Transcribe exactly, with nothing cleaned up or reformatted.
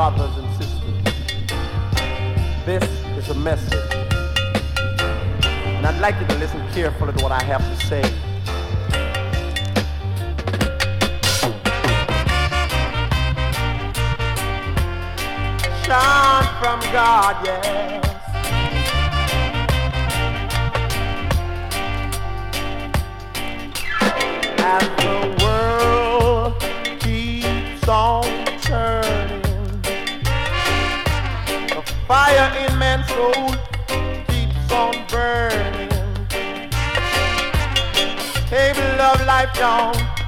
brothers and sisters, this is a message, and I'd like you to listen carefully to what I have to say. Shine from God, yes. As the world keeps on turning, the fire in man's soul keeps on burning. Table of life down